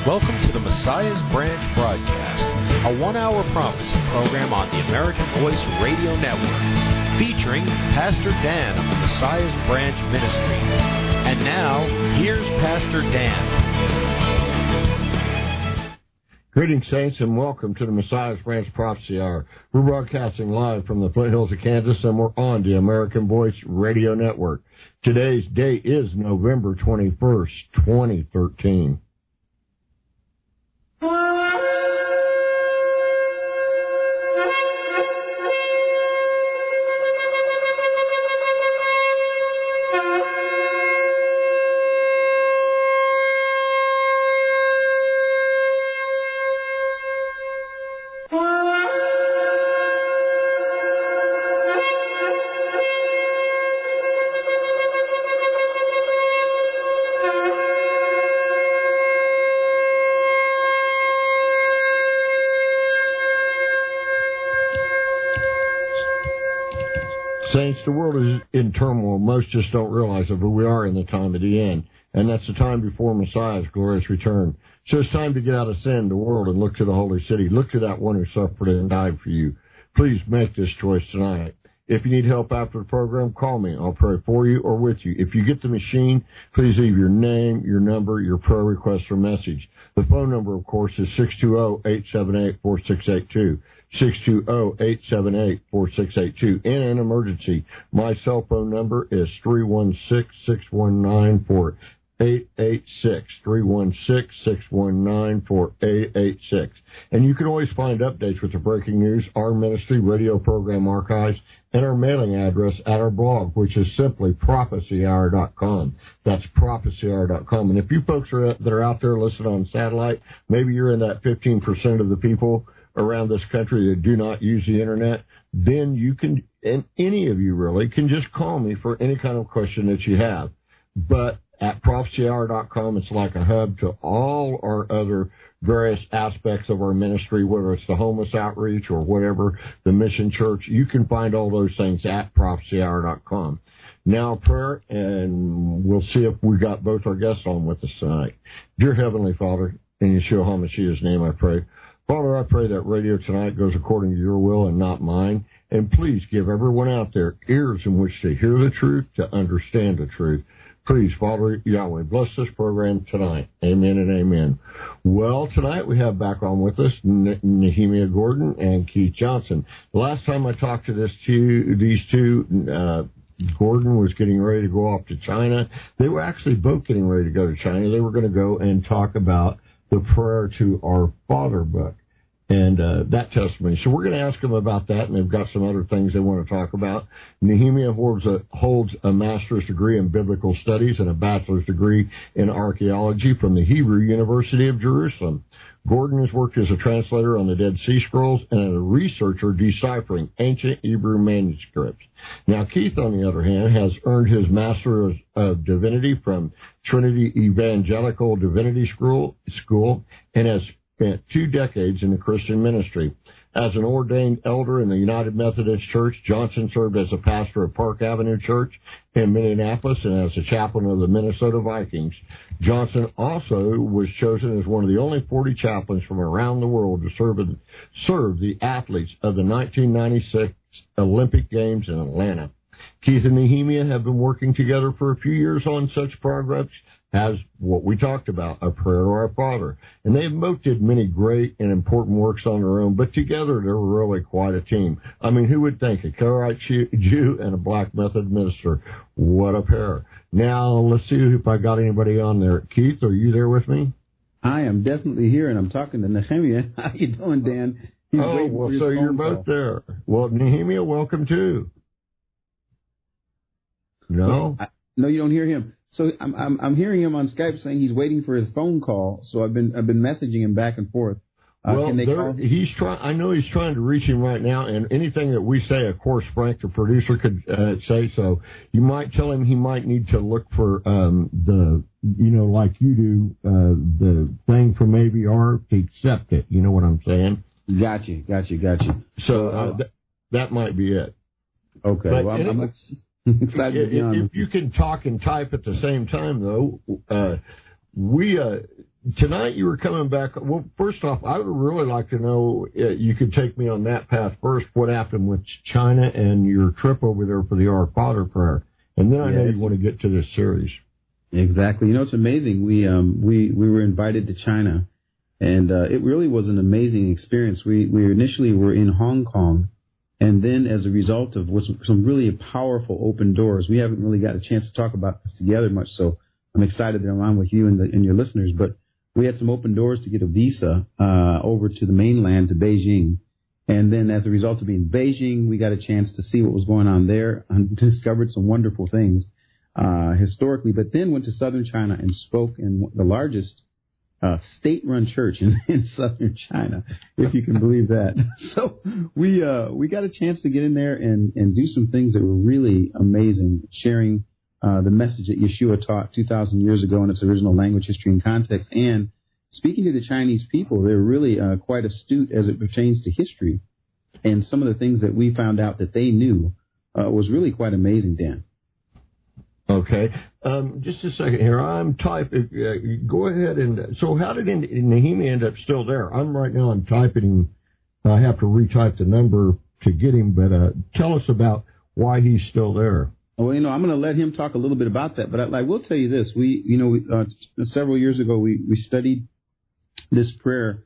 Welcome to the Messiah's Branch broadcast, a one-hour prophecy program on the American Voice Radio Network, featuring Pastor Dan of the Messiah's Branch Ministry. And now, here's Pastor Dan. Greetings, saints, and welcome to the Messiah's Branch Prophecy Hour. We're broadcasting live from the foothills of Kansas, and we're on the American Voice Radio Network. Today's date is November 21st, 2013. Saints, the world is in turmoil. Most just don't realize it, but we are in the time of the end, and that's the time before Messiah's glorious return. So it's time to get out of sin, the world, and look to the holy city. Look to that one who suffered and died for you. Please make this choice tonight. If you need help after the program, call me. I'll pray for you or with you. If you get the machine, please leave your name, your number, your prayer request, or message. The phone number, of course, is 620-878-4682. 620-878-4682. In an emergency, my cell phone number is 316-619-4886. 316-619-4886. And you can always find updates with the breaking news, our ministry, radio program archives, and our mailing address at our blog, which is simply prophecyhour.com. That's prophecyhour.com. And if you folks that are out there listening on satellite, maybe you're in that 15% of the people around this country that do not use the internet, then you can, and any of you really, can just call me for any kind of question that you have. But at prophecyhour.com, it's like a hub to all our other various aspects of our ministry, whether it's the homeless outreach or whatever, the mission church. You can find all those things at prophecyhour.com. Now prayer, and we'll see if we got both our guests on with us tonight. Dear Heavenly Father, in Yeshua HaMashiach's name I pray. Father, I pray that radio tonight goes according to your will and not mine. And please give everyone out there ears in which to hear the truth, to understand the truth. Please, Father Yahweh, bless this program tonight. Amen and amen. Well, tonight we have back on with us Nehemiah Gordon and Keith Johnson. The last time I talked to these two, Gordon was getting ready to go off to China. They were actually both getting ready to go to China. They were going to go and talk about the Prayer to Our Father book and that testimony. So we're going to ask them about that, and they've got some other things they want to talk about. Nehemiah holds a master's degree in biblical studies and a bachelor's degree in archaeology from the Hebrew University of Jerusalem. Gordon has worked as a translator on the Dead Sea Scrolls and as a researcher deciphering ancient Hebrew manuscripts. Now, Keith, on the other hand, has earned his Master of Divinity from Trinity Evangelical Divinity School and has spent 2 decades in the Christian ministry. As an ordained elder in the United Methodist Church, Johnson served as a pastor of Park Avenue Church in Minneapolis and as a chaplain of the Minnesota Vikings. Johnson also was chosen as one of the only 40 chaplains from around the world to serve the athletes of the 1996 Olympic Games in Atlanta. Keith and Nehemiah have been working together for a few years on such projects as what we talked about, A Prayer to Our Father. And they both did many great and important works on their own, but together they're really quite a team. I mean, who would think? A Karaite Jew and a black Methodist minister. What a pair. Now, let's see if I got anybody on there. Keith, are you there with me? I am definitely here, and I'm talking to Nehemiah. How you doing, Dan? Well, so you're both there. Well, Nehemiah, welcome too. No? No, you don't hear him. So I'm hearing him on Skype saying he's waiting for his phone call. So I've been messaging him back and forth. Well, he's trying. I know he's trying to reach him right now, and anything that we say, of course, Frank, the producer, could say. So you might tell him he might need to look for like you do, the thing from AVR to accept it. You know what I'm saying? Got you. So that might be it. Okay. But well, I'm excited to be on. If you can talk and type at the same time, though, we tonight you were coming back. Well, first off, I would really like to know, you could take me on that path first, what happened with China and your trip over there for the Our Father prayer. And then I know you want to get to this series. Exactly. It's amazing. We were invited to China, and it really was an amazing experience. We initially were in Hong Kong, and then as a result of some really powerful open doors, we haven't really got a chance to talk about this together much, so I'm excited that I'm on with you and your listeners. But we had some open doors to get a visa over to the mainland, to Beijing. And then as a result of being in Beijing, we got a chance to see what was going on there and discovered some wonderful things historically, but then went to southern China and spoke in the largest state-run church in southern China, if you can believe that. So we got a chance to get in there and do some things that were really amazing, sharing the message that Yeshua taught 2,000 years ago in its original language, history, and context, and speaking to the Chinese people. They're really quite astute as it pertains to history, and some of the things that we found out that they knew was really quite amazing, Dan. Okay. Just a second here. I'm typing. Go ahead. And so how did Nehemiah end up still there? I'm typing him. I have to retype the number to get him, but tell us about why he's still there. Well, I'm going to let him talk a little bit about that, but I will tell you this. Several years ago, we studied this prayer,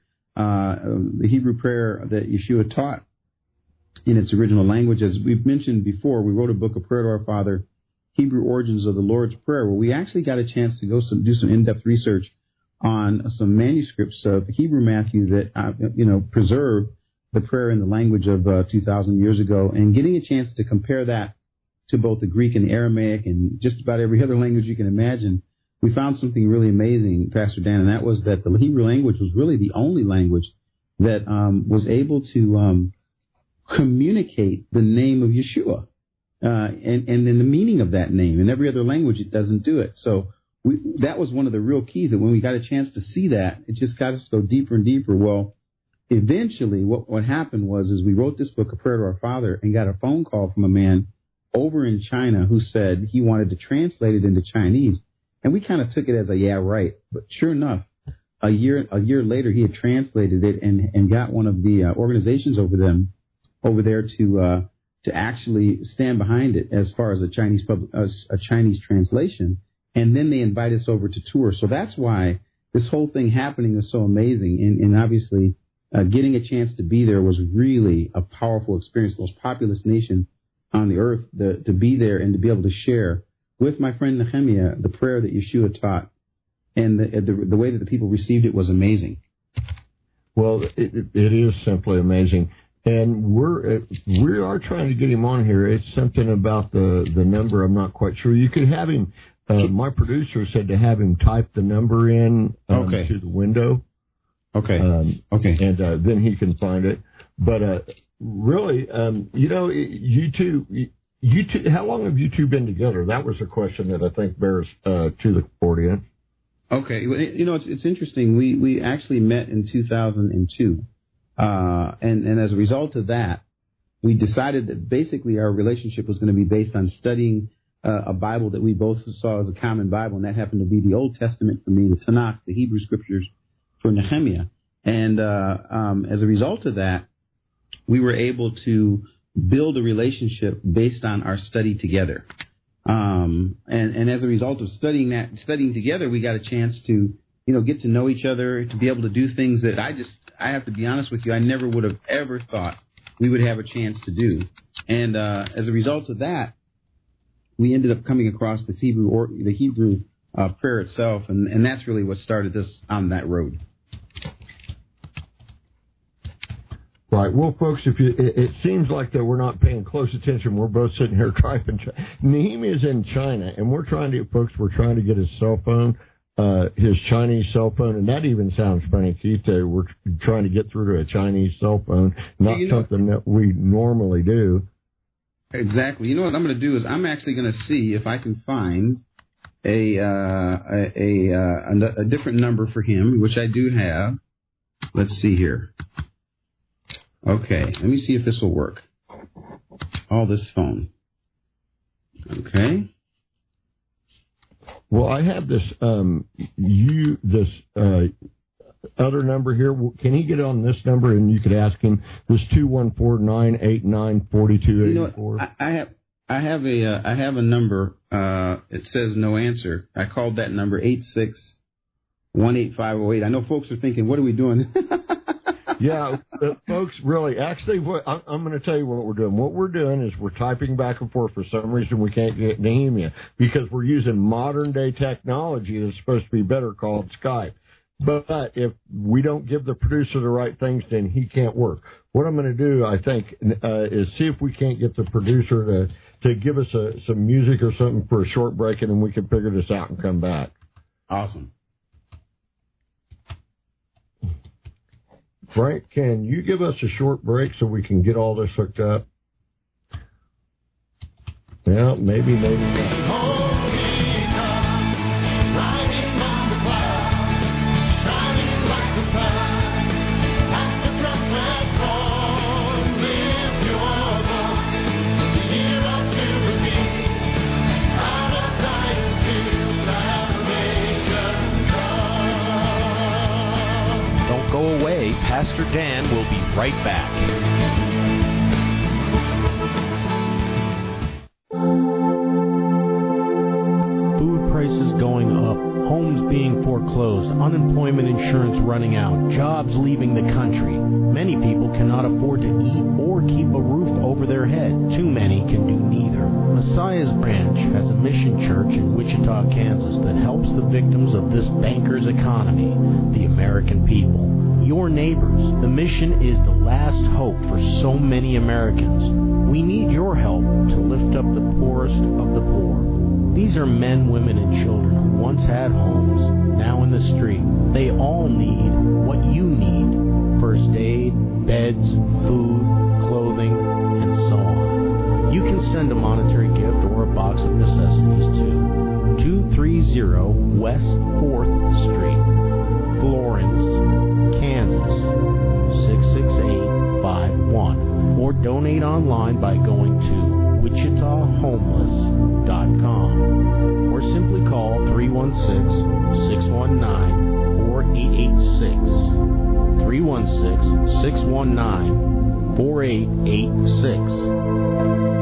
the Hebrew prayer that Yeshua taught in its original language. As we've mentioned before, we wrote a book, A Prayer to Our Father, Hebrew Origins of the Lord's Prayer, where we actually got a chance to do some in-depth research on some manuscripts of Hebrew Matthew that, preserve the prayer in the language of 2,000 years ago, and getting a chance to compare that to both the Greek and the Aramaic and just about every other language you can imagine. We found something really amazing, Pastor Dan, and that was that the Hebrew language was really the only language that was able to communicate the name of Yeshua. And then the meaning of that name. In every other language, it doesn't do it. So that was one of the real keys, that when we got a chance to see that, it just got us to go deeper and deeper. Well, eventually what happened was we wrote this book, A Prayer to Our Father, and got a phone call from a man over in China who said he wanted to translate it into Chinese. And we kind of took it as a yeah, right. But sure enough, a year later, he had translated it and got one of the organizations over there to actually stand behind it as far as a Chinese translation, and then they invite us over to tour. So that's why this whole thing happening was so amazing, and obviously getting a chance to be there was really a powerful experience. The most populous nation on the earth, to be there and to be able to share with my friend Nehemiah the prayer that Yeshua taught, and the way that the people received it was amazing. Well, it is simply amazing. And we are trying to get him on here. It's something about the number. I'm not quite sure. You could have him. My producer said to have him type the number in to the window. Okay. Okay. And then he can find it. But really, you two. How long have you two been together? That was a question that I think bears to the audience. Okay. It's interesting. We actually met in 2002. And as a result of that, we decided that basically our relationship was going to be based on studying a Bible that we both saw as a common Bible, and that happened to be the Old Testament for me, the Tanakh, the Hebrew Scriptures for Nehemiah. And as a result of that, we were able to build a relationship based on our study together. And as a result of studying together, we got a chance to get to know each other, to be able to do things that I have to be honest with you, I never would have ever thought we would have a chance to do. And as a result of that, we ended up coming across the Hebrew prayer itself, and that's really what started us on that road. Right. Well, folks, it seems like that we're not paying close attention. We're both sitting here typing. Nehemiah is in China, and we're trying to get his cell phone. His Chinese cell phone, and that even sounds funny, Keith. We're trying to get through to a Chinese cell phone, not something that we normally do. Exactly. You know what I'm going to do is I'm actually going to see if I can find a different number for him, which I do have. Let's see here. Okay, let me see if this will work. This phone. Okay. Well, I have this other number here. Can he get on this number and you could ask him? This 214-989-4284. You know what? I have a number. It says no answer. I called that number 86-18508. I know folks are thinking, what are we doing? Yeah, folks, really, actually, I'm going to tell you what we're doing. What we're doing is we're typing back and forth. For some reason, we can't get Nehemia because we're using modern-day technology that's supposed to be better called Skype. But if we don't give the producer the right things, then he can't work. What I'm going to do, I think, is see if we can't get the producer to give us some music or something for a short break, and then we can figure this out and come back. Awesome. Frank, can you give us a short break so we can get all this hooked up? Well, maybe not. Go away. Pastor Dan will be right back. Food prices going up, homes being foreclosed, unemployment insurance running out, jobs leaving the country. Many people cannot afford to eat or keep a roof over their head. Too many can do neither. Messiah's Branch has a mission church in Wichita, Kansas that helps the victims of this banker's economy, the American people. Your neighbors. The mission is the last hope for so many Americans. We need your help to lift up the poorest of the poor. These are men, women, and children who once had homes, now in the street. They all need what you need. First aid, beds, food, clothing, and so on. You can send a monetary gift or a box of necessities to 230 West 4th Street, Florence, Kansas 66851, or donate online by going to WichitaHomeless.com, or simply call 316-619-4886, 316-619-4886.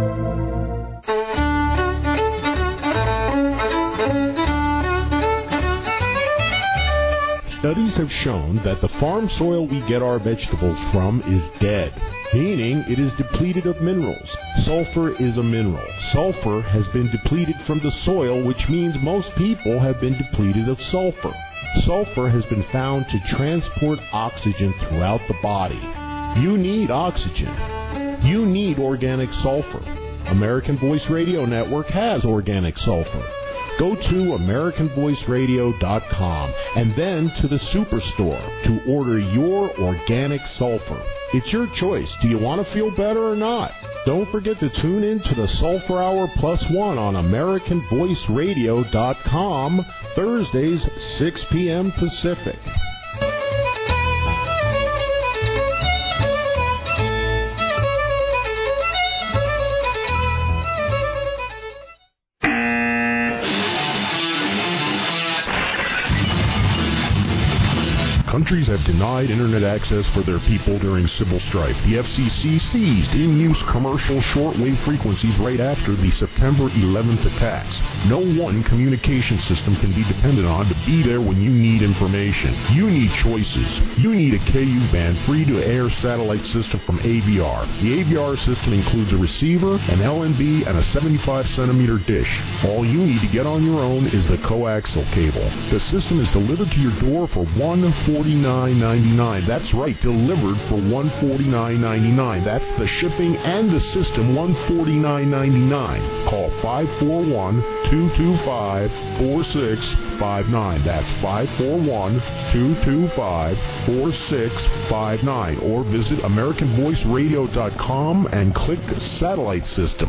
Studies have shown that the farm soil we get our vegetables from is dead, meaning it is depleted of minerals. Sulfur is a mineral. Sulfur has been depleted from the soil, which means most people have been depleted of sulfur. Sulfur has been found to transport oxygen throughout the body. You need oxygen. You need organic sulfur. American Voice Radio Network has organic sulfur. Go to AmericanVoiceRadio.com and then to the Superstore to order your organic sulfur. It's your choice. Do you want to feel better or not? Don't forget to tune in to the Sulfur Hour +1 on AmericanVoiceRadio.com, Thursdays, 6 p.m. Pacific. Countries have denied Internet access for their people during civil strife. The FCC seized in-use commercial shortwave frequencies right after the September 11th attacks. No one communication system can be depended on to be there when you need information. You need choices. You need a KU-band free-to-air satellite system from AVR. The AVR system includes a receiver, an LNB, and a 75-centimeter dish. All you need to get on your own is the coaxial cable. The system is delivered to your door for $149.99. That's right, delivered for $149.99. That's the shipping and the system, $149.99. Call 541-225-4659. That's 541-225-4659. Or visit AmericanVoiceRadio.com and click Satellite System.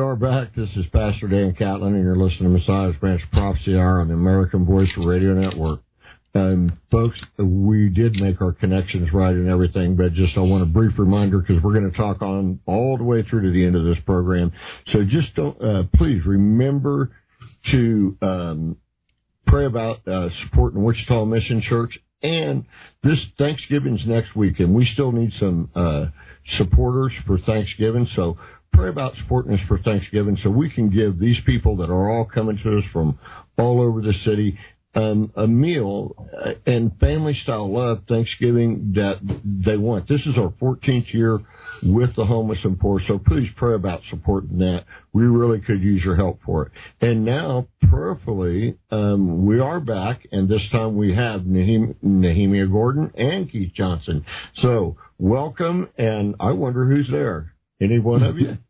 are back. This is Pastor Dan Catlin, and you're listening to Messiah's Branch Prophecy Hour on the American Voice Radio Network. Folks, we did make our connections right and everything, but just I want a brief reminder because we're going to talk on all the way through to the end of this program. So just don't, please remember to pray about supporting Wichita Mission Church. And this Thanksgiving's next week, and we still need some supporters for Thanksgiving. So pray about supporting us for Thanksgiving so we can give these people that are all coming to us from all over the city a meal and family-style love Thanksgiving that they want. This is our 14th year with the homeless and poor, so please pray about supporting that. We really could use your help for it. And now, prayerfully, we are back, and this time we have Nehemiah Gordon and Keith Johnson. So, welcome, and I wonder who's there. Any one of you?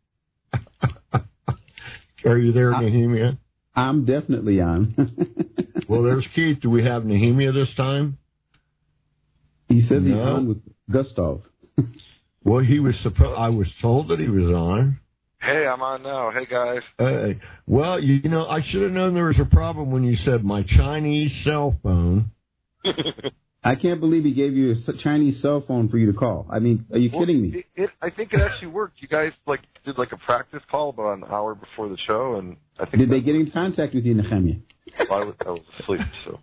Are you there, Nehemiah? I'm definitely on. Well, there's Keith. Do we have Nehemiah this time? He says he's on with Gustav. Well, I was told that he was on. Hey, I'm on now. Hey, guys. Hey. Well, you know, I should have known there was a problem when you said my Chinese cell phone. I can't believe he gave you a Chinese cell phone for you to call. I mean, are you kidding me? I think it actually worked. You guys did a practice call about an hour before the show, and I think. Did they get in contact with you, Nehemiah? I was asleep, so.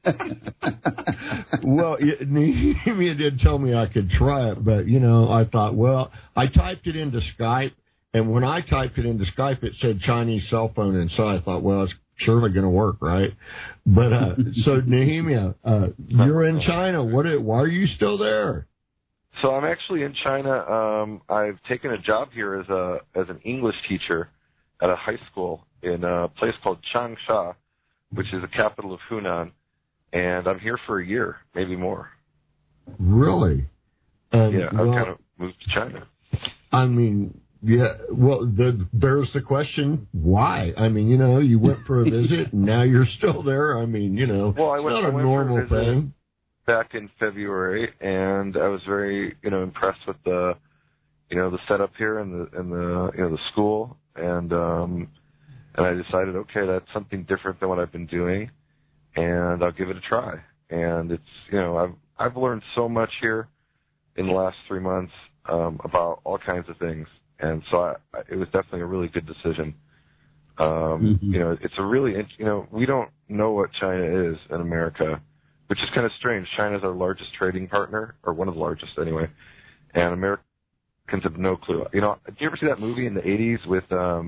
Well, Nehemiah did tell me I could try it, but I thought, well, I typed it into Skype, and when I typed it into Skype, it said Chinese cell phone inside. I thought, well, it's surely going to work, right? But so Nehemiah, you're in China. Why are you still there? So I'm actually in China. I've taken a job here as an English teacher at a high school in a place called Changsha, which is the capital of Hunan, and I'm here for a year, maybe more. Really? Yeah, I've kind of moved to China. I mean, yeah. Well, there's the question: why? I mean, you went for a visit, and now you're still there. I mean, well, it's not a normal thing. Back in February, and I was very, impressed with the setup here and the school, and I decided, okay, that's something different than what I've been doing, and I'll give it a try. And it's, I've learned so much here in the last 3 months about all kinds of things, and so it was definitely a really good decision. It's a really, we don't know what China is in America, which is kind of strange. China's our largest trading partner, or one of the largest anyway, and Americans have no clue. Did you ever see that movie in the 80s with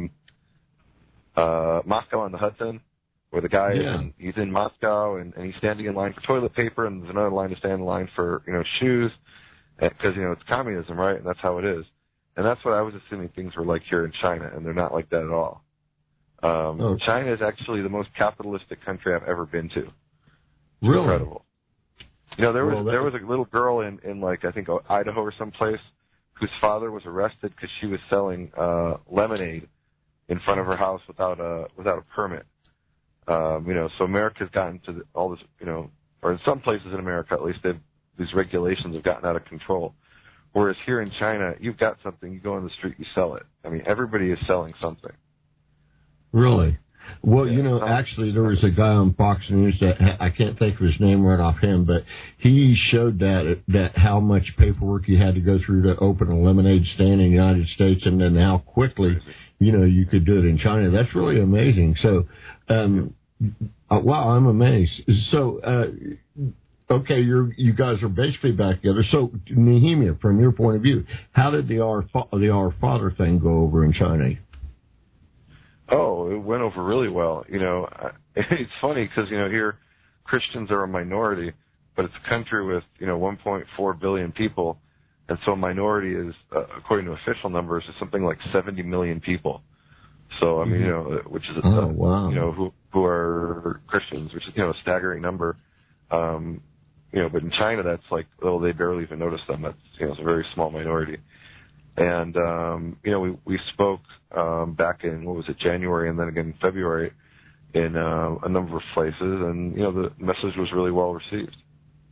Moscow on the Hudson, where the guy he's in Moscow and he's standing in line for toilet paper, and there's another line to stand in line for shoes, because it's communism, right? And that's how it is. And that's what I was assuming things were like here in China, and they're not like that at all. China is actually the most capitalistic country I've ever been to. It's really incredible. There was a little girl in like, I think Idaho or someplace, whose father was arrested because she was selling lemonade in front of her house without a permit. So America's gotten to all this, or in some places in America at least, these regulations have gotten out of control. Whereas here in China, you've got something, you go on the street, you sell it. I mean, everybody is selling something. Really? Well, actually, there was a guy on Fox News that I can't think of his name right offhand, but he showed that how much paperwork you had to go through to open a lemonade stand in the United States, and then how quickly, you could do it in China. That's really amazing. So, wow, I'm amazed. So, okay, you guys are basically back together. So, Nehemiah, from your point of view, how did the Our Father thing go over in China? Oh, it went over really well. It's funny because, here Christians are a minority, but it's a country with, 1.4 billion people. And so a minority is, according to official numbers, is something like 70 million people. So, I mean, which is, wow. Who are Christians, which is, a staggering number. But in China, that's like, they barely even notice them. That's, it's a very small minority. And, we spoke back in, January, and then again in February in a number of places, and, the message was really well received.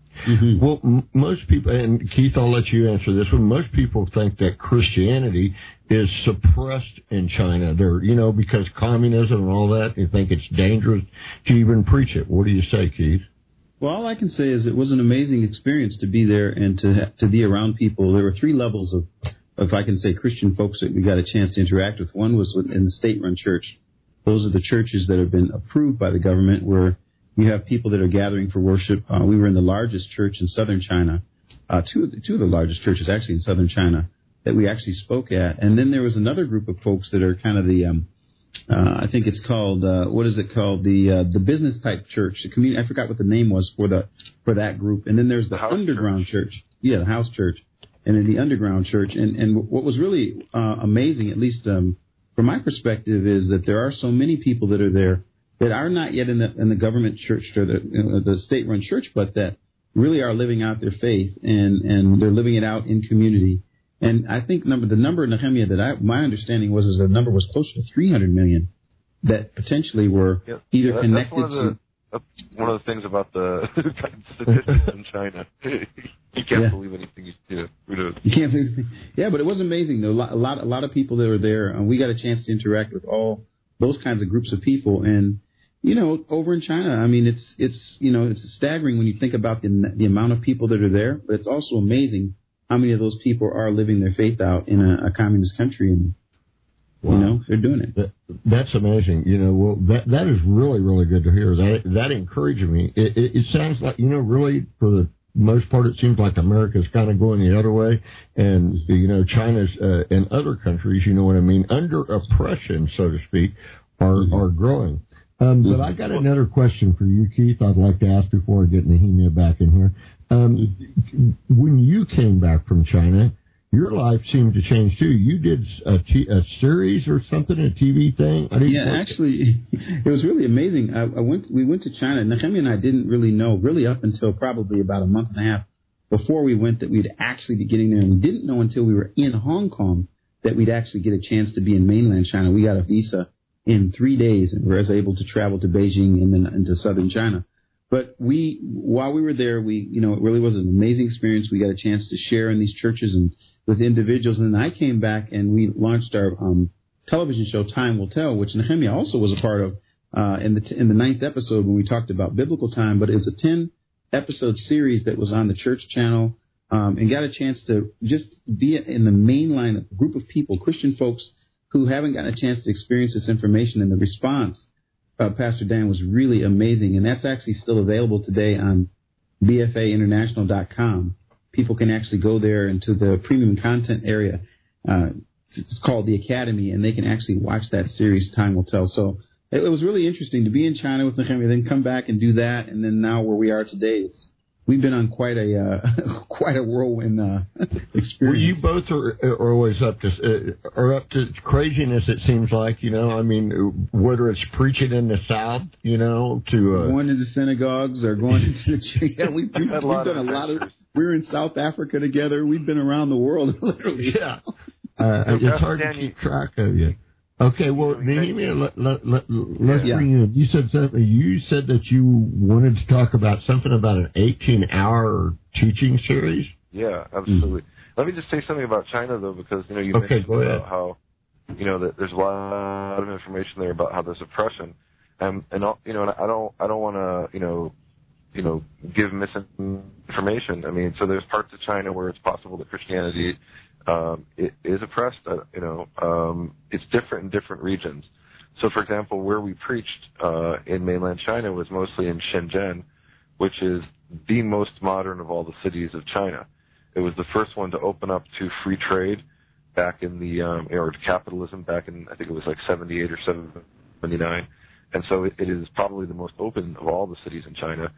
Mm-hmm. Well, most people, and Keith, I'll let you answer this one. Most people think that Christianity is suppressed in China. They're, because communism and all that, they think it's dangerous to even preach it. What do you say, Keith? Well, all I can say is it was an amazing experience to be there and to be around people. There were three levels of, if I can say, Christian folks that we got a chance to interact with. One was in the state-run church. Those are the churches that have been approved by the government, where you have people that are gathering for worship. We were in the largest church in southern China, two of the largest churches actually in southern China that we actually spoke at. And then there was another group of folks that are kind of the I think it's called what is it called, the business type church, the community. I forgot what the name was for that group. And then there's the underground church. Yeah, the house church, and then the underground church. And what was really amazing, at least from my perspective, is that there are so many people that are there that are not yet in the government church or the state-run church, but that really are living out their faith and they're living it out in community. And I think the number, Nehemiah, that my understanding was the number was closer to 300 million that potentially were either connected to. One of the things about the statistics in China, you can't believe anything you read. You can't believe anything. Yeah, but it was amazing. There were a lot of people that were there, and we got a chance to interact with all those kinds of groups of people. And over in China, I mean, it's staggering when you think about the amount of people that are there, but it's also amazing how many of those people are living their faith out in a communist country, and they're doing it. That's amazing. Well, that is really, really good to hear. That encourages me. It sounds like, really, for the most part, it seems like America's kind of going the other way, and China's and other countries, you know what I mean, under oppression, so to speak, are growing. But I got another question for you, Keith, I'd like to ask before I get Nehemiah back in here. When you came back from China, your life seemed to change too. You did a series or something, a TV thing? Actually, it was really amazing. We went to China. Nehemiah and I didn't really know, really up until probably about a month and a half before we went, that we'd actually be getting there. And we didn't know until we were in Hong Kong that we'd actually get a chance to be in mainland China. We got a visa in 3 days, and we were able to travel to Beijing and then into southern China. But while we were there, it really was an amazing experience. We got a chance to share in these churches and with individuals. And then I came back and we launched our television show, Time Will Tell, which Nehemiah also was a part of in the 9th episode when we talked about biblical time. But it's a 10-episode series that was on the church channel, and got a chance to just be in the mainline group of people, Christian folks who haven't gotten a chance to experience this information. And the response, Pastor Dan, was really amazing. And that's actually still available today on BFAinternational.com. People can actually go there into the premium content area. It's called The Academy, and they can actually watch that series, Time Will Tell. So it was really interesting to be in China with Nehemiah, then come back and do that. And then now where we are today, we've been on quite a whirlwind experience. Well, you both are always up to craziness. It seems like, I mean, whether it's preaching in the South, to going into synagogues or going into the we've done a lot of. We're in South Africa together. We've been around the world, literally. Yeah, it's hard to keep track of you. Okay, well, Nehemiah, let's bring you in. You said something. You said that you wanted to talk about something about an 18-hour teaching series. Yeah, absolutely. Let me just say something about China, though, because you mentioned about how that there's a lot of information there about how there's oppression, and I don't want to give misinformation. I mean, so there's parts of China where it's possible that Christianity it is oppressed. It's different in different regions. So, for example, where we preached in mainland China was mostly in Shenzhen, which is the most modern of all the cities of China. It was the first one to open up to free trade back in or to capitalism back in, I think it was like 78 or 79. And so it is probably the most open of all the cities in China.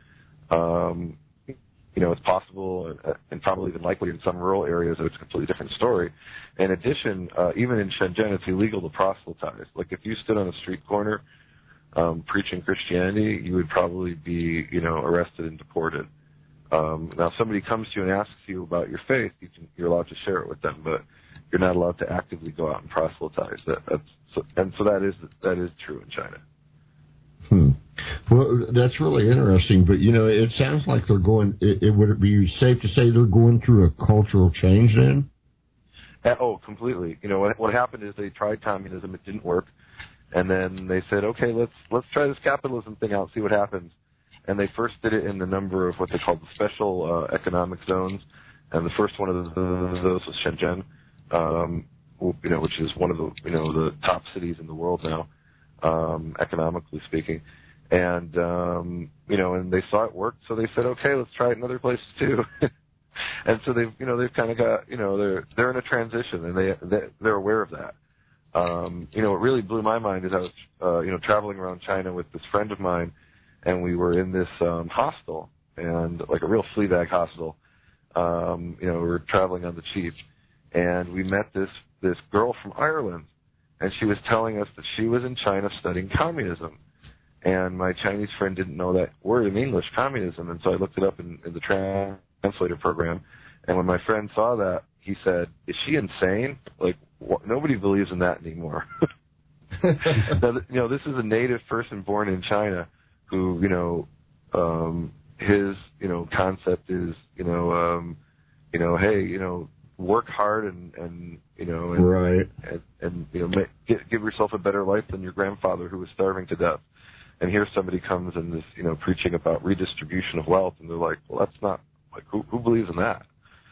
It's possible and probably even likely in some rural areas that it's a completely different story. In addition, even in Shenzhen, it's illegal to proselytize. Like if you stood on a street corner preaching Christianity, you would probably be, arrested and deported. Now, if somebody comes to you and asks you about your faith, you're allowed to share it with them, but you're not allowed to actively go out and proselytize. So that is true in China. Well, that's really interesting, but, it sounds like they're going, would it be safe to say they're going through a cultural change then? Oh, completely. What happened is they tried communism, it didn't work, and then they said, okay, let's try this capitalism thing out, see what happens. And they first did it in a number of what they called the special economic zones, and the first one of those was Shenzhen, which is one of the top cities in the world now, economically speaking. And and they saw it worked, so they said, okay, let's try it in other places too. And so they've kind of got, they're in a transition, and they're aware of that. What really blew my mind is I was, traveling around China with this friend of mine, and we were in this hostel, and like a real flea bag hostel. We were traveling on the cheap, and we met this girl from Ireland, and she was telling us that she was in China studying communism. And my Chinese friend didn't know that word in English, communism, and so I looked it up in the translator program. And when my friend saw that, he said, "Is she insane? Like, nobody believes in that anymore." Now, this is a native person born in China who, his, concept is, hey, work hard and right, and give yourself a better life than your grandfather who was starving to death. And here somebody comes and is, preaching about redistribution of wealth, and they're like, well, that's not, like, who believes in that?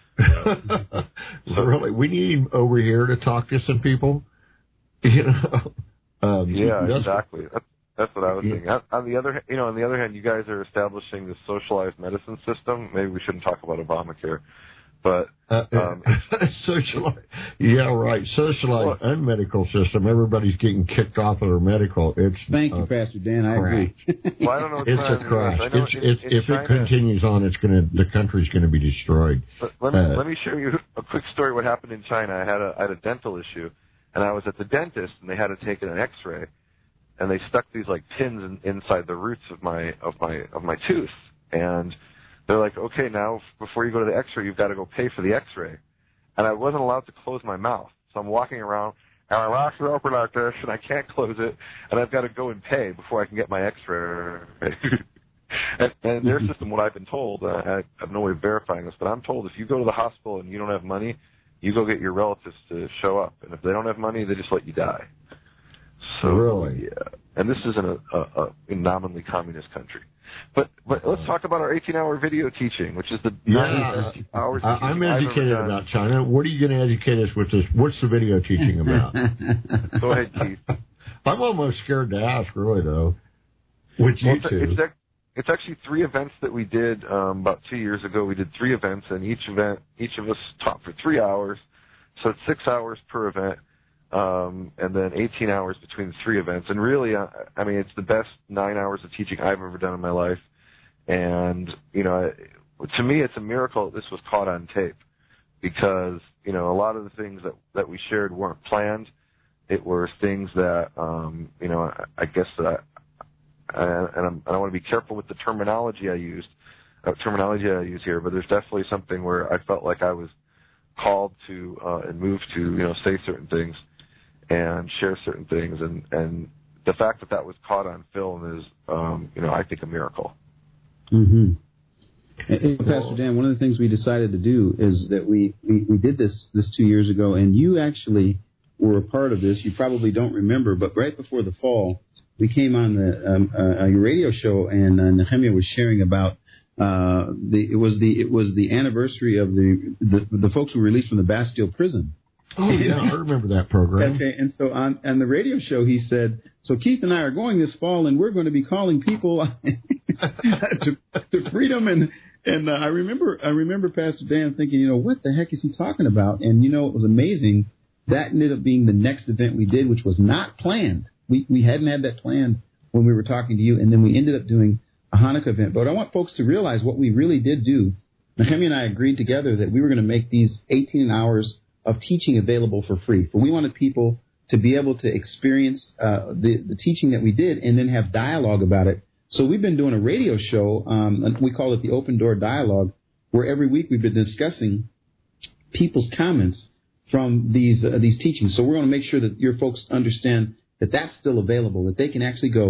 So, really, we need him over here to talk to some people. Yeah, exactly. That's what I was thinking. On the other hand, you guys are establishing this socialized medicine system. Maybe we shouldn't talk about Obamacare, but socialized. Yeah, right. Socialized and medical system. Everybody's getting kicked off of their medical. Thank you, Pastor Dan. I agree. Well, I don't know. It's a crash. If it continues on, the country's going to be destroyed. Let me share you a quick story. What happened in China? I had a dental issue, and I was at the dentist, and they had to take an X-ray, and they stuck these like pins inside the roots of my tooth, and they're like, okay, now before you go to the X-ray, you've got to go pay for the X-ray. And I wasn't allowed to close my mouth. So I'm walking around, and my mouth is open like this, and I can't close it, and I've got to go and pay before I can get my X-ray. and their system, what I've been told, I have no way of verifying this, but I'm told if you go to the hospital and you don't have money, you go get your relatives to show up. And if they don't have money, they just let you die. So, really? Yeah. And this is in a nominally communist country. But let's talk about our 18-hour video teaching, which is the 90 hours. I'm educated about China. What are you going to educate us with this? What's the video teaching about? Go ahead, Keith. I'm almost scared to ask, really, though. Which you two? It's actually 3 events that we did about 2 years ago. We did 3 events, and each of us taught for 3 hours. So it's 6 hours per event. And then 18 hours between the 3 events. And really, it's the best 9 hours of teaching I've ever done in my life. And, to me, it's a miracle that this was caught on tape because, a lot of the things that we shared weren't planned. It were things that, I guess that I want to be careful with the terminology I use here, but there's definitely something where I felt like I was called to, and moved to, say certain things and share certain things, and the fact that was caught on film is, I think a miracle. Mm-hmm. And Pastor Dan, one of the things we decided to do is that we did this 2 years ago, and you actually were a part of this. You probably don't remember, but right before the fall, we came on your radio show, and Nehemiah was sharing about it was the anniversary of the folks who were released from the Bastille prison. Oh, yeah, I remember that program. Okay, and so on the radio show, he said, so Keith and I are going this fall, and we're going to be calling people to freedom. And I remember Pastor Dan thinking, what the heck is he talking about? And, it was amazing. That ended up being the next event we did, which was not planned. We hadn't had that planned when we were talking to you, and then we ended up doing a Hanukkah event. But I want folks to realize what we really did do. Nehemiah and I agreed together that we were going to make these 18 hours of teaching available for free. For we wanted people to be able to experience the teaching that we did and then have dialogue about it. So we've been doing a radio show, we call it the Open Door Dialogue, where every week we've been discussing people's comments from these teachings. So we're going to make sure that your folks understand that that's still available, that they can actually go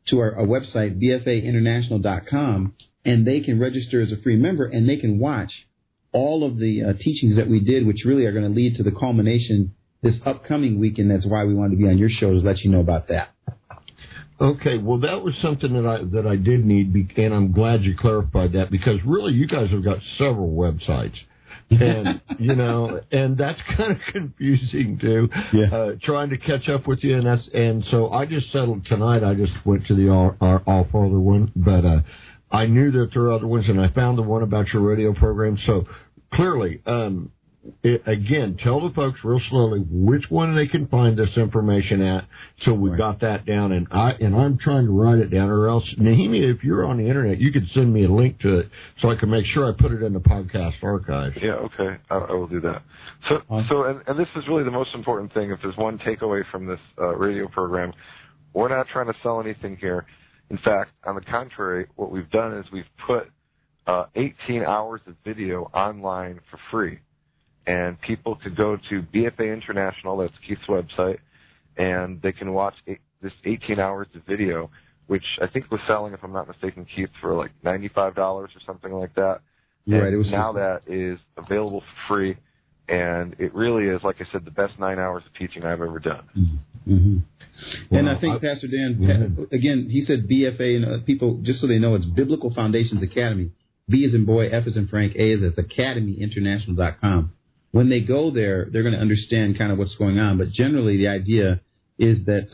to our website, bfainternational.com, and they can register as a free member, and they can watch all of the teachings that we did, which really are going to lead to the culmination this upcoming weekend. That's why we wanted to be on your show, to let you know about that. Okay, well, that was something that I did need, and I'm glad you clarified that, because really you guys have got several websites. And, and that's kind of confusing too, trying to catch up with you. And so I just settled tonight. I just went to the All Father one, but, I knew that there were other ones, and I found the one about your radio program. So clearly, again, tell the folks real slowly which one they can find this information at. So we got that down, and I'm trying to write it down, or else, Nehemia, if you're on the internet, you could send me a link to it so I can make sure I put it in the podcast archive. Yeah, okay, I will do that. So, and this is really the most important thing. If there's one takeaway from this radio program, we're not trying to sell anything here. In fact, on the contrary, what we've done is we've put 18 hours of video online for free. And people could go to BFA International, that's Keith's website, and they can watch this 18 hours of video, which I think was selling, if I'm not mistaken, Keith, for like $95 or something like that. Right. It was now that is available for free, and it really is, like I said, the best 9 hours of teaching I've ever done. Mm-hmm. Well, and I think, Pastor Dan, again, he said BFA, and people, just so they know, it's Biblical Foundations Academy. B as in boy, F as in Frank, A as in academyinternational.com. When they go there, they're going to understand kind of what's going on. But generally, the idea is that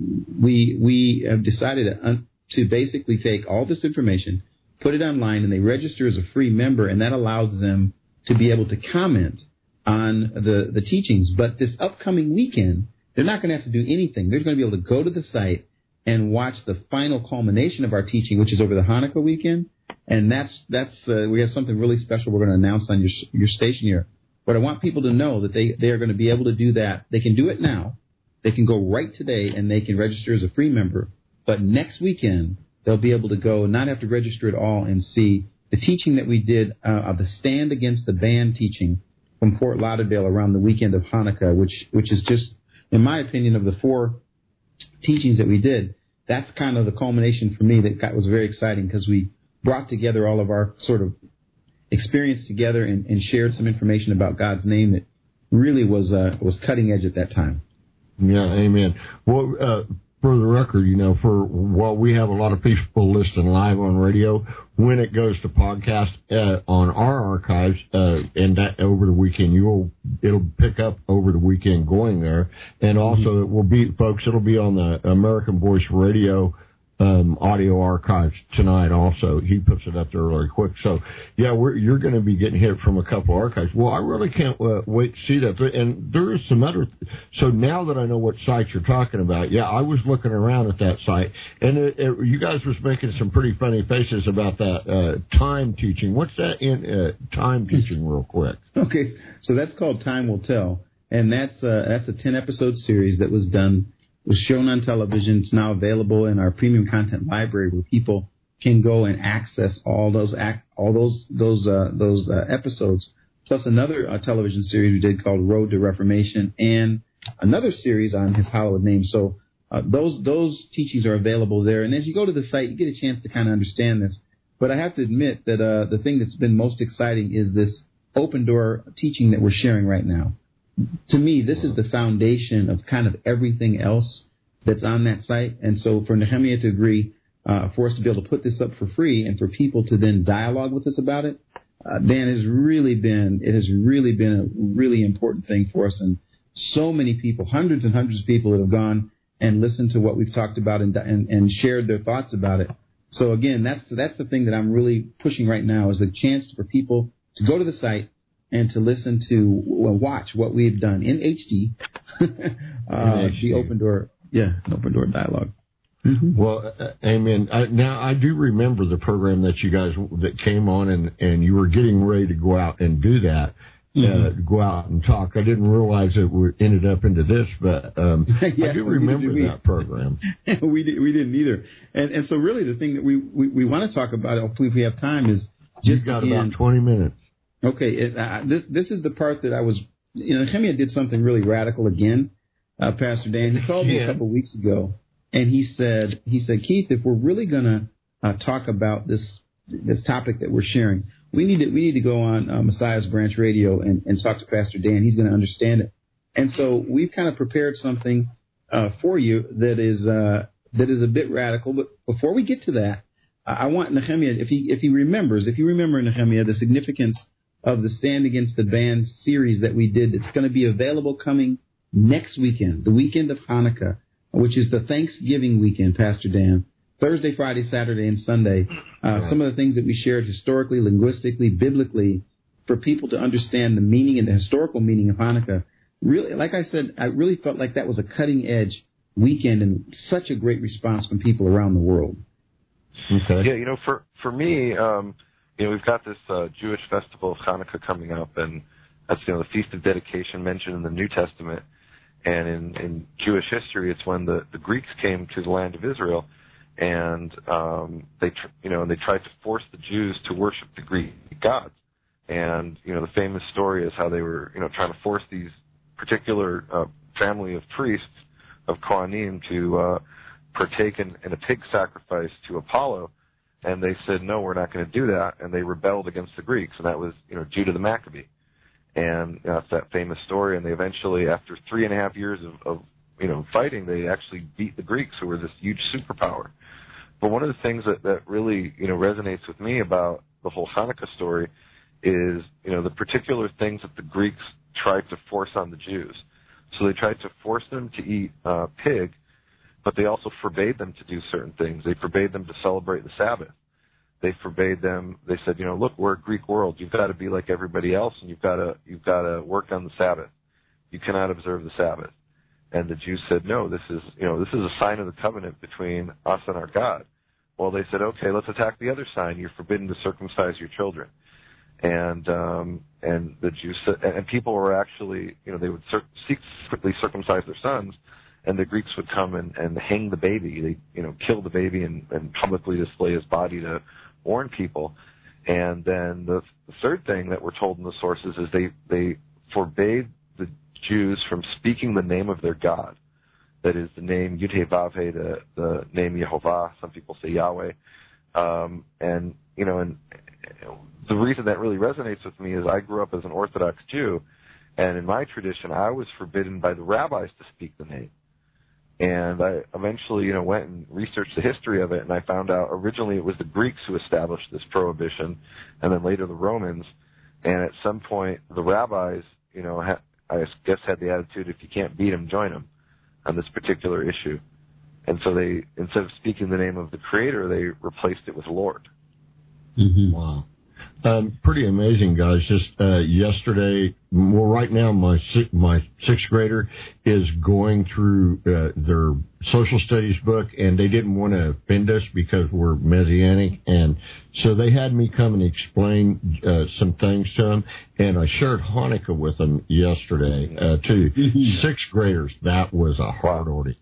we have decided to basically take all this information, put it online, and they register as a free member, and that allows them to be able to comment on the teachings. But this upcoming weekend, they're not going to have to do anything. They're going to be able to go to the site and watch the final culmination of our teaching, which is over the Hanukkah weekend. And that's we have something really special we're going to announce on your station here. But I want people to know that they are going to be able to do that. They can do it now. They can go right today, and they can register as a free member. But next weekend, they'll be able to go and not have to register at all and see the teaching that we did of the Stand Against the Ban teaching from Fort Lauderdale around the weekend of Hanukkah, which is just, in my opinion, of the 4 teachings that we did, that's kind of the culmination for me that was very exciting, because we brought together all of our sort of experience together and shared some information about God's name that really was cutting edge at that time. Yeah, amen. Well, for the record, while we have a lot of people listening live on radio, when it goes to podcast on our archives, and that over the weekend, it'll pick up over the weekend going there, and also it will be, folks, it'll be on the American Voice Radio audio archives tonight also. He puts it up there really quick. So, yeah, you're going to be getting hit from a couple archives. Well, I really can't wait to see that. And there is some other... So now that I know what sites you're talking about, yeah, I was looking around at that site, and you guys was making some pretty funny faces about that time teaching. What's that in time teaching real quick? Okay, so that's called Time Will Tell, and that's a 10-episode series that was shown on television. It's now available in our premium content library, where people can go and access all those episodes, plus another television series we did called Road to Reformation, and another series on His Hallowed Name. So those teachings are available there. And as you go to the site, you get a chance to kind of understand this. But I have to admit that the thing that's been most exciting is this open door teaching that we're sharing right now. To me, this is the foundation of kind of everything else that's on that site. And so for Nehemia to agree for us to be able to put this up for free and for people to then dialogue with us about it, Dan, it has really been a really important thing for us. And so many people, hundreds and hundreds of people that have gone and listened to what we've talked about and shared their thoughts about it. So again, that's the thing that I'm really pushing right now, is a chance for people to go to the site and to listen to, watch what we've done in HD, the open door dialogue. Mm-hmm. Well, amen. Now, I do remember the program that you guys that came on, and you were getting ready to go out and do that, go out and talk. I didn't realize it ended up into this, but yeah, I do remember that program. We didn't either. And so really the thing that we want to talk about, hopefully if we have time, is just got about 20 minutes. Okay, this is the part that I was, Nehemia did something really radical again, Pastor Dan. He called me a couple of weeks ago, and he said, Keith, if we're really going to talk about this topic that we're sharing, we need to go on Messiah's Branch Radio and talk to Pastor Dan. He's going to understand it. And so we've kind of prepared something for you that is a bit radical. But before we get to that, I want Nehemiah, if you remember, Nehemiah, the significance of the Stand Against the Ban series that we did. It's going to be available coming next weekend, the weekend of Hanukkah, which is the Thanksgiving weekend, Pastor Dan. Thursday, Friday, Saturday, and Sunday. Some of the things that we shared historically, linguistically, biblically, for people to understand the meaning and the historical meaning of Hanukkah. Really, like I said, I really felt like that was a cutting-edge weekend and such a great response from people around the world. Okay. Yeah, for me, we've got this Jewish festival of Hanukkah coming up, and that's, the Feast of Dedication mentioned in the New Testament. And in Jewish history, it's when the Greeks came to the land of Israel, and they tried to force the Jews to worship the Greek gods. And the famous story is how they were trying to force these particular family of priests of Kohanim to partake in a pig sacrifice to Apollo, and they said, no, we're not going to do that, and they rebelled against the Greeks, and that was Judah the Maccabee. And that's that famous story, and they eventually, after 3.5 years of fighting, they actually beat the Greeks, who were this huge superpower. But one of the things that really resonates with me about the whole Hanukkah story is the particular things that the Greeks tried to force on the Jews. So they tried to force them to eat pig, but they also forbade them to do certain things. They forbade them to celebrate the Sabbath. They forbade them. They said, look, we're a Greek world. You've got to be like everybody else, and you've got to work on the Sabbath. You cannot observe the Sabbath. And the Jews said, no, this is a sign of the covenant between us and our God. Well, they said, okay, let's attack the other sign. You're forbidden to circumcise your children. And the Jews said, and people were actually, they would secretly circumcise their sons, and the Greeks would come and hang the baby. They, kill the baby and publicly display his body to warn people. And then the third thing that we're told in the sources is they forbade the Jews from speaking the name of their God. That is the name Yud-Heh-Vav-Heh, the name Yehovah. Some people say Yahweh. And the reason that really resonates with me is I grew up as an Orthodox Jew, and in my tradition, I was forbidden by the rabbis to speak the name. And I eventually, went and researched the history of it, and I found out originally it was the Greeks who established this prohibition, and then later the Romans. And at some point, the rabbis, I guess had the attitude, if you can't beat them, join them on this particular issue. And so they, instead of speaking the name of the Creator, they replaced it with Lord. Mm-hmm. Wow. Pretty amazing, guys. Just yesterday, right now my sixth grader is going through their social studies book, and they didn't want to offend us because we're Messianic, and so they had me come and explain some things to them, and I shared Hanukkah with them yesterday too. Mm-hmm. Sixth graders, that was a hard audience.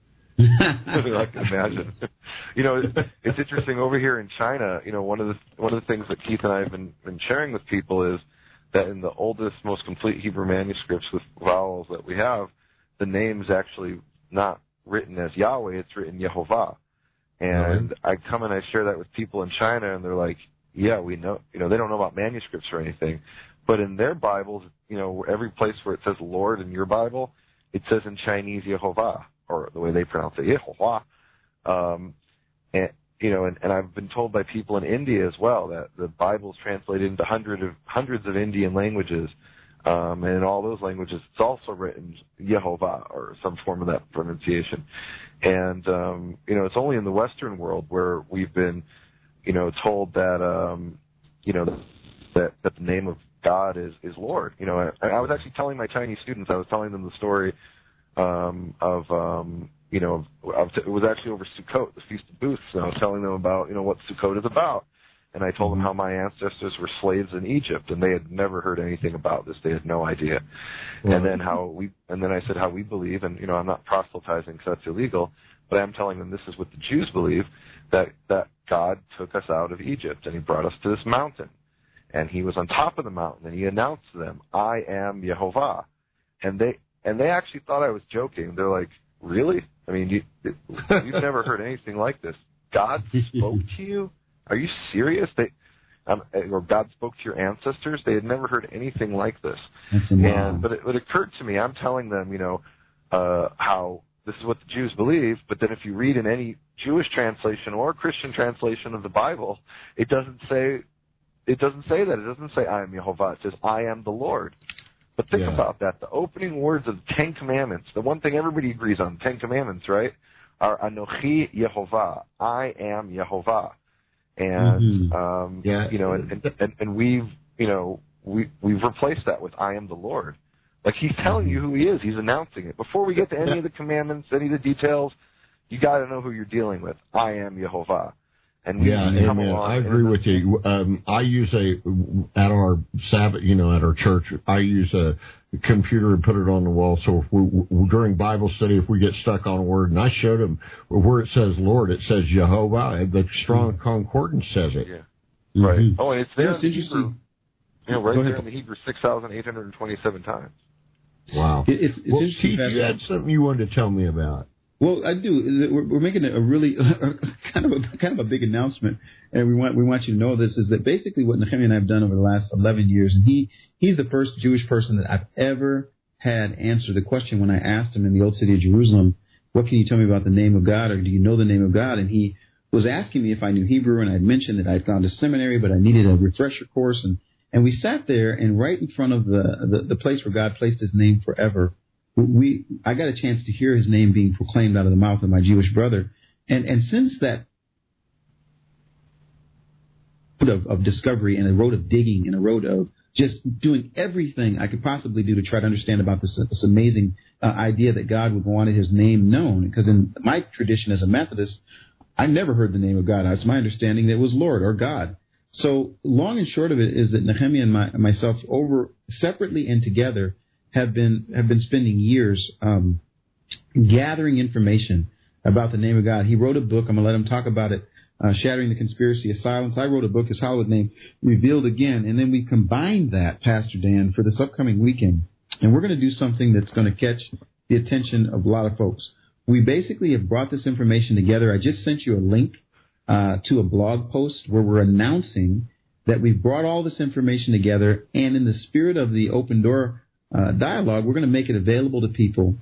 I can imagine. It's interesting over here in China. One of the things that Keith and I have been sharing with people is that in the oldest, most complete Hebrew manuscripts with vowels that we have, the name is actually not written as Yahweh; it's written Yehovah. And I come and I share that with people in China, and they're like, "Yeah, we know." They don't know about manuscripts or anything, but in their Bibles, every place where it says Lord in your Bible, it says in Chinese Yehovah, or the way they pronounce it, Yehovah. And I've been told by people in India as well that the Bible is translated into hundreds of Indian languages, and in all those languages it's also written Yehovah or some form of that pronunciation. And it's only in the Western world where we've been, told that that the name of God is Lord. I was actually telling my Chinese students, I was telling them the story it was actually over Sukkot, the Feast of Booths, and I was telling them about, what Sukkot is about. And I told them how my ancestors were slaves in Egypt, and they had never heard anything about this. They had no idea. And then I said how we believe, and, I'm not proselytizing because that's illegal, but I'm telling them this is what the Jews believe, that God took us out of Egypt, and he brought us to this mountain. And he was on top of the mountain, and he announced to them, I am Yehovah. And they actually thought I was joking. They're like, really? I mean, you've never heard anything like this. God spoke to you? Are you serious? Or God spoke to your ancestors? They had never heard anything like this. That's amazing. But it occurred to me, I'm telling them, how this is what the Jews believe, but then if you read in any Jewish translation or Christian translation of the Bible, it doesn't say that. It doesn't say I am Yehovah. It says I am the Lord. But think about that. The opening words of the Ten Commandments, the one thing everybody agrees on, 10 Commandments, right, are Anochi Yehovah. I am Yehovah. And, and we've replaced that with I am the Lord. Like, he's telling you who he is. He's announcing it. Before we get to any of the commandments, any of the details, you got to know who you're dealing with. I am Yehovah. And I agree with you. I use at our Sabbath, at our church, I use a computer and put it on the wall. So if during Bible study, if we get stuck on a word, and I showed them where it says Lord, it says Jehovah. The Strong Concordance says it. Yeah. Right. Mm-hmm. Oh, and it's there. It's interesting. Right there in the Hebrew, 6,827 times. Wow. It's interesting. Keith, you had something you wanted to tell me about. Well, I do. We're making a really kind of a big announcement, and we want you to know this, is that basically what Nehemiah and I have done over the last 11 years, and he's the first Jewish person that I've ever had answer the question when I asked him in the old city of Jerusalem, what can you tell me about the name of God, or do you know the name of God? And he was asking me if I knew Hebrew, and I had mentioned that I'd gone to seminary, but I needed a refresher course, and we sat there, and right in front of the place where God placed his name forever, I got a chance to hear his name being proclaimed out of the mouth of my Jewish brother. And since that of discovery and a road of digging and a road of just doing everything I could possibly do to try to understand about this amazing idea that God would wanted his name known, because in my tradition as a Methodist, I never heard the name of God. It's my understanding that it was Lord or God. So long and short of it is that Nehemiah and myself, over separately and together, have been spending years gathering information about the name of God. He wrote a book. I'm going to let him talk about it, Shattering the Conspiracy of Silence. I wrote a book, his Hollywood name, Revealed Again. And then we combined that, Pastor Dan, for this upcoming weekend. And we're going to do something that's going to catch the attention of a lot of folks. We basically have brought this information together. I just sent you a link to a blog post where we're announcing that we've brought all this information together. And in the spirit of the Open Door dialogue, we're going to make it available to people,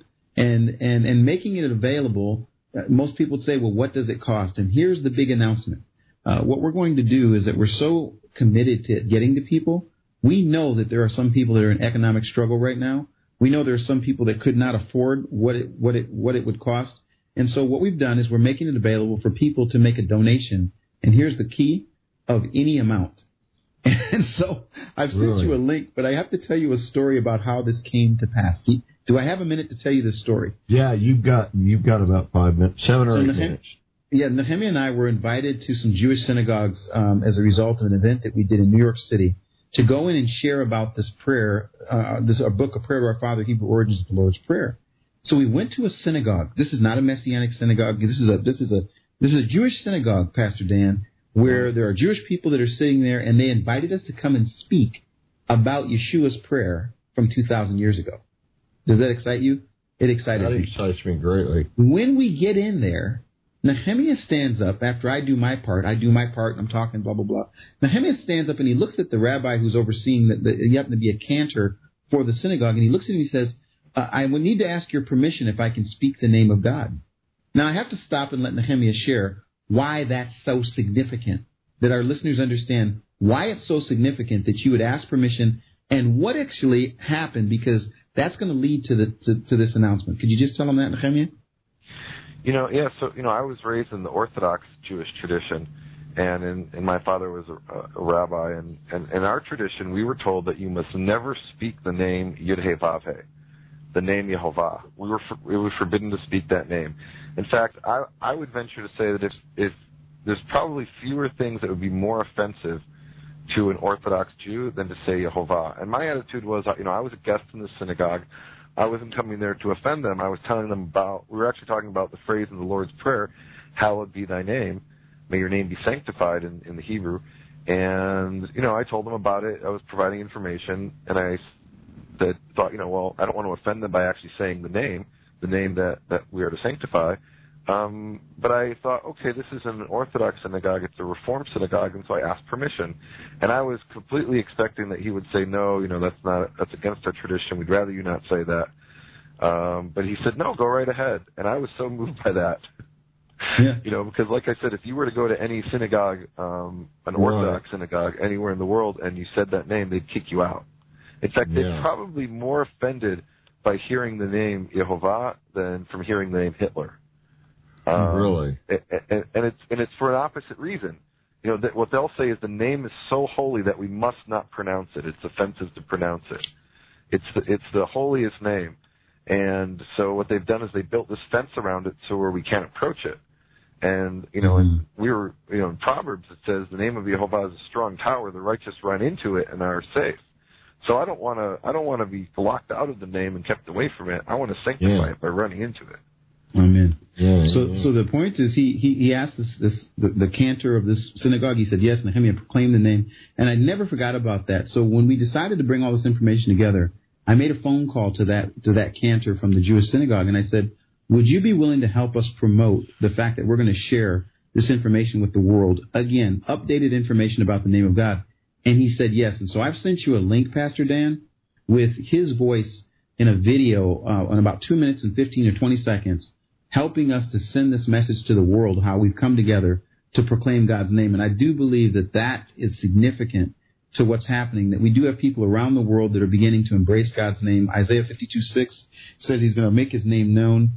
and making it available, most people would say, well, what does it cost? And here's the big announcement. What we're going to do is that we're so committed to getting to people. We know that there are some people that are in economic struggle right now. We know there are some people that could not afford what it would cost. And so what we've done is we're making it available for people to make a donation. And here's the key: of any amount. And so I've sent you a link, but I have to tell you a story about how this came to pass. Do I have a minute to tell you this story? Yeah, you've got about 5 minutes, 7 or 8 minutes. Yeah, Nehemiah and I were invited to some Jewish synagogues as a result of an event that we did in New York City to go in and share about this prayer, a book, A Prayer to Our Father, Hebrew Origins of the Lord's Prayer. So we went to a synagogue. This is not a Messianic synagogue. This is a Jewish synagogue, Pastor Dan, where there are Jewish people that are sitting there, and they invited us to come and speak about Yeshua's prayer from 2,000 years ago. Does that excite you? It excited me. That excites me greatly. When we get in there, Nehemiah stands up after I do my part, and I'm talking blah, blah, blah. Nehemiah stands up and he looks at the rabbi who's overseeing he happened to be a cantor for the synagogue, and he looks at him and he says, I would need to ask your permission if I can speak the name of God. Now, I have to stop and let Nehemiah share why that's so significant, that our listeners understand why it's so significant that you would ask permission and what actually happened, because that's going to lead to this announcement. Could you just tell them that, Nehemiah? So I was raised in the Orthodox Jewish tradition, and my father was a rabbi, and in our tradition we were told that you must never speak the name Yud-Heh-Vav-Heh, the name Yehovah. It was forbidden to speak that name. In fact, I would venture to say that if there's probably fewer things that would be more offensive to an Orthodox Jew than to say Yehovah. And my attitude was, I was a guest in the synagogue. I wasn't coming there to offend them. I was telling them we were actually talking about the phrase in the Lord's Prayer, hallowed be thy name. May your name be sanctified in the Hebrew. And, I told them about it. I was providing information, and I thought, I don't want to offend them by actually saying the name. the name that we are to sanctify. But I thought, okay, this is an Orthodox synagogue, it's a Reformed synagogue, and so I asked permission. And I was completely expecting that he would say, no, that's against our tradition, we'd rather you not say that. But he said, no, go right ahead. And I was so moved by that. Yeah. Because like I said, if you were to go to any synagogue, an Orthodox synagogue anywhere in the world, and you said that name, they'd kick you out. In fact, they'd probably more offended by hearing the name Yehovah than from hearing the name Hitler. Really? And it's for an opposite reason. What they'll say is the name is so holy that we must not pronounce it. It's offensive to pronounce it. It's the holiest name. And so what they've done is they built this fence around it so where we can't approach it. And, and we were, in Proverbs it says the name of Yehovah is a strong tower. The righteous run into it and are safe. So I don't want to be locked out of the name and kept away from it. I want to sanctify it by running into it. Amen. So the point is, he asked the cantor of this synagogue. He said, yes, Nehemiah proclaimed the name, and I never forgot about that. So when we decided to bring all this information together, I made a phone call to that cantor from the Jewish synagogue, and I said, would you be willing to help us promote the fact that we're going to share this information with the world? Again, updated information about the name of God. And he said yes. And so I've sent you a link, Pastor Dan, with his voice in a video in about 2 minutes and 15 or 20 seconds, helping us to send this message to the world, how we've come together to proclaim God's name. And I do believe that is significant to what's happening, that we do have people around the world that are beginning to embrace God's name. Isaiah 52:6 says he's going to make his name known.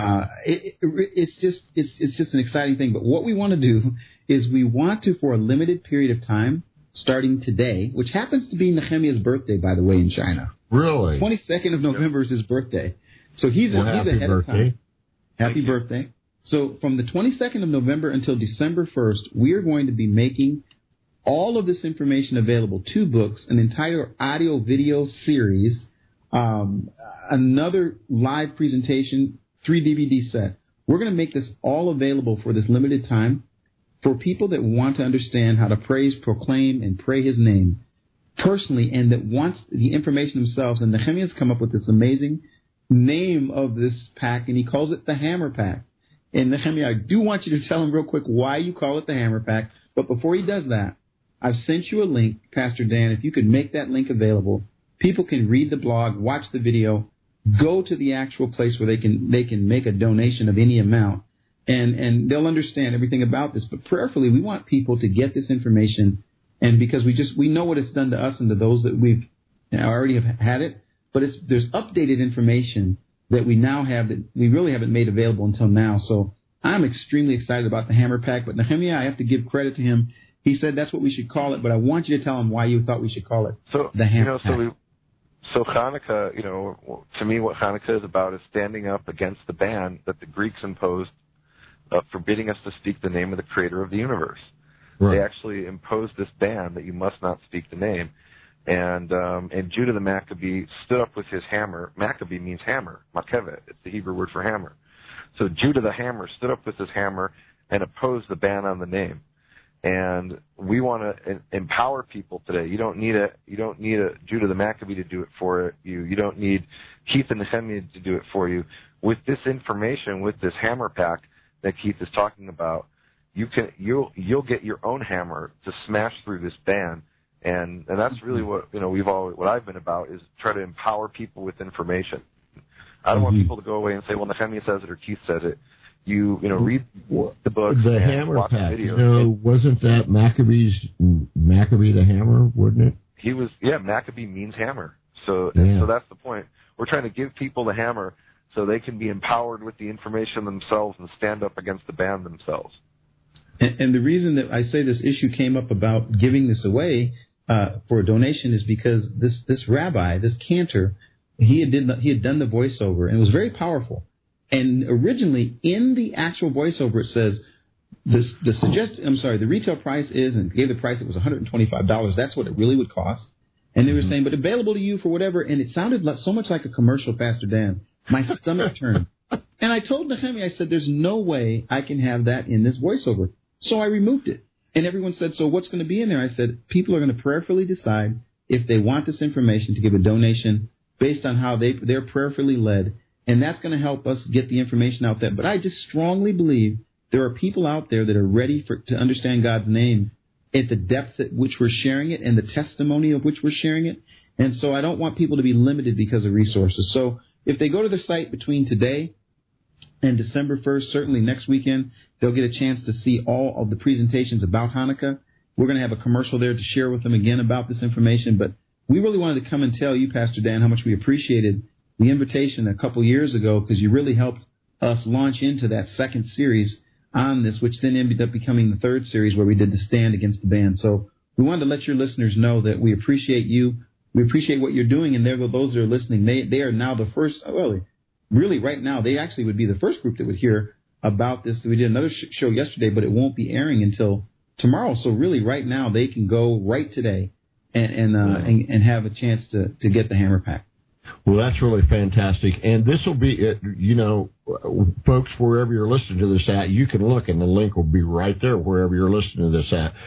It's just an exciting thing. But what we want to do is we want to, for a limited period of time, starting today, which happens to be Nehemiah's birthday, by the way, in China. Really? 22nd of November is his birthday. So he's ahead of time. Happy birthday. So from the 22nd of November until December 1st, we are going to be making all of this information available. 2 books, an entire audio-video series, another live presentation, 3 DVD set. We're going to make this all available for this limited time for people that want to understand how to praise, proclaim, and pray his name personally, and that wants the information themselves. And Nehemiah's come up with this amazing name of this pack, and he calls it the Hammer Pack. And Nehemiah, I do want you to tell him real quick why you call it the Hammer Pack. But before he does that, I've sent you a link, Pastor Dan. If you could make that link available, people can read the blog, watch the video, go to the actual place where they can make a donation of any amount, and they'll understand everything about this. But prayerfully, we want people to get this information, and because we know what it's done to us and to those that we've already have had it, but there's updated information that we now have that we really haven't made available until now. So I'm extremely excited about the Hammer Pack. But Nehemiah, I have to give credit to him. He said that's what we should call it, but I want you to tell him why you thought we should call it the Hammer Pack. So Hanukkah, to me what Hanukkah is about is standing up against the ban that the Greeks imposed, forbidding us to speak the name of the creator of the universe. Right. They actually imposed this ban that you must not speak the name. And Judah the Maccabee stood up with his hammer. Maccabee means hammer, makevet. It's the Hebrew word for hammer. So Judah the hammer stood up with his hammer and opposed the ban on the name. And we want to empower people today. You don't need a Judah the Maccabee to do it for you. You don't need Keith and Nehemiah to do it for you. With this information, with this Hammer Pack that Keith is talking about, you'll get your own hammer to smash through this ban. And that's really what what I've been about, is try to empower people with information. I don't want people to go away and say, well, Nehemiah says it or Keith says it. Read the books the and Hammer watch Pack. the videos. Wasn't that Maccabee the hammer, wouldn't it? He was, Maccabee means hammer. So that's the point. We're trying to give people the hammer so they can be empowered with the information themselves and stand up against the ban themselves. And the reason that I say this issue came up about giving this away for a donation is because this rabbi, this cantor, he had done the voiceover, and it was very powerful. And originally, in the actual voiceover, it says the retail price is, and gave the price, it was $125. That's what it really would cost. And they were saying, but available to you for whatever. And it sounded so much like a commercial, Pastor Dan. My stomach turned. And I told Nehemiah, I said, there's no way I can have that in this voiceover. So I removed it. And everyone said, so what's going to be in there? I said, people are going to prayerfully decide if they want this information to give a donation based on how they're prayerfully led. And that's going to help us get the information out there. But I just strongly believe there are people out there that are ready to understand God's name at the depth at which we're sharing it and the testimony of which we're sharing it. And so I don't want people to be limited because of resources. So if they go to the site between today and December 1st, certainly next weekend, they'll get a chance to see all of the presentations about Hanukkah. We're going to have a commercial there to share with them again about this information. But we really wanted to come and tell you, Pastor Dan, how much we appreciated the invitation a couple years ago, because you really helped us launch into that second series on this, which then ended up becoming the third series where we did the Stand Against the Ban. So we wanted to let your listeners know that we appreciate you. We appreciate what you're doing, and those that are listening, they are now the first, really right now, they actually would be the first group that would hear about this. We did another show yesterday, but it won't be airing until tomorrow. So really right now, they can go right today and have a chance to get the Hammer Pack. Well, that's really fantastic. And this will be, folks, wherever you're listening to this at, you can look, and the link will be right there wherever you're listening to this at.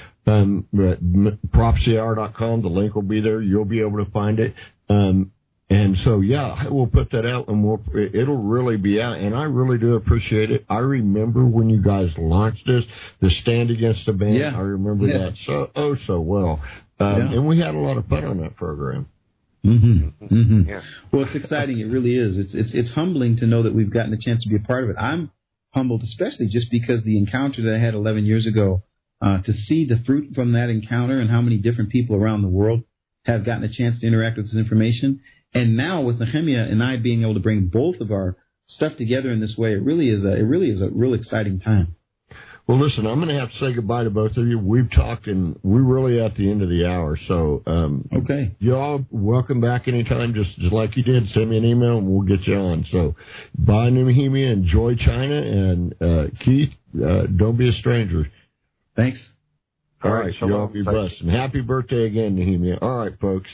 ProphecyHour.com, the link will be there. You'll be able to find it. And so, yeah, we'll put that out, and it'll really be out. And I really do appreciate it. I remember when you guys launched this, the Stand Against the Ban. Yeah. I remember that so well. And we had a lot of fun on that program. Mm-hmm. Mm-hmm. Yeah. Well, it's exciting. It really is. It's humbling to know that we've gotten a chance to be a part of it. I'm humbled, especially just because the encounter that I had 11 years ago, to see the fruit from that encounter and how many different people around the world have gotten a chance to interact with this information. And now with Nehemiah and I being able to bring both of our stuff together in this way, it really is a real exciting time. Well, listen, I'm going to have to say goodbye to both of you. We've talked, and we're really at the end of the hour. So, okay, y'all welcome back anytime. Just like you did, send me an email, and we'll get you on. So, bye, Nehemiah. Enjoy China, and Keith, don't be a stranger. Thanks. All right, y'all be blessed, and happy birthday again, Nehemiah. All right, folks.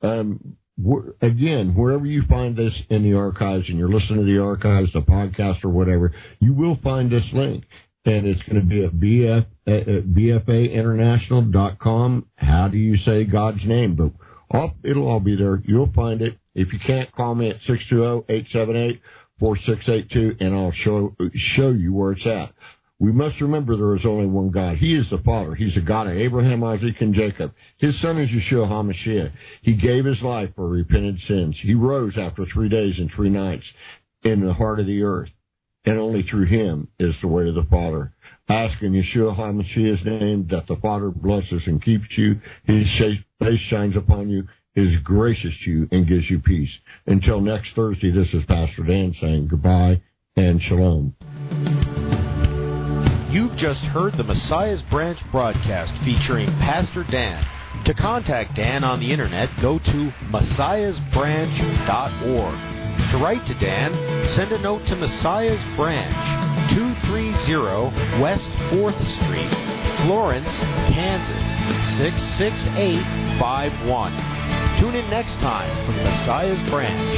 Again, wherever you find this in the archives, and you're listening to the archives, the podcast, or whatever, you will find this link. And it's going to be at bfainternational.com. How do you say God's name? But it'll all be there. You'll find it. If you can't, call me at 620-878-4682, and I'll show you where it's at. We must remember there is only one God. He is the Father. He's the God of Abraham, Isaac, and Jacob. His son is Yeshua HaMashiach. He gave his life for repented sins. He rose after 3 days and 3 nights in the heart of the earth. And only through him is the way to the Father. Ask in Yeshua HaMashiach's name that the Father blesses and keeps you. His face shines upon you, is gracious to you, and gives you peace. Until next Thursday, this is Pastor Dan saying goodbye and shalom. You've just heard the Messiah's Branch broadcast featuring Pastor Dan. To contact Dan on the internet, go to messiahsbranch.org. To write to Dan, send a note to Messiah's Branch, 230 West 4th Street, Florence, Kansas, 66851. Tune in next time for Messiah's Branch.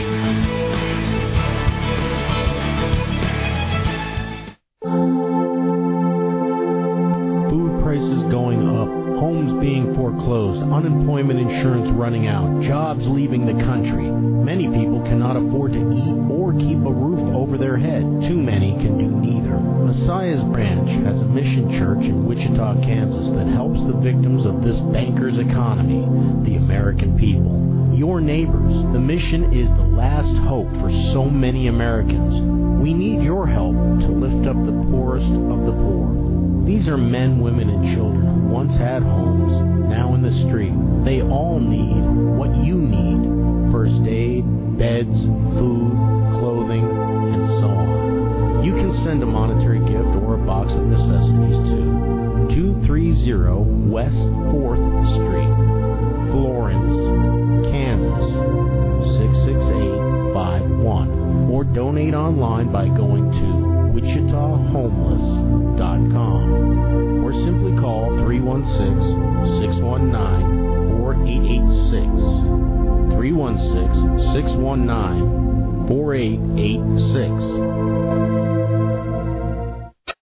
Food prices going up, homes being foreclosed, unemployment insurance running out, jobs leaving the country. Many people cannot afford to eat or keep a roof over their head. Too many can do neither. Messiah's Branch has a mission church in Wichita, Kansas that helps the victims of this banker's economy, the American people. Your neighbors. The mission is the last hope for so many Americans. We need your help to lift up the poorest of the poor. These are men, women, and children who once had homes, now in the street. They all need what you need. First aid, beds, food, clothing, and so on. You can send a monetary gift or a box of necessities to 230 West 4th Street, Florence, Kansas, 66851. Or donate online by going to WichitaHomeless.com. Or simply call 316-619-4886. 316-619-4886.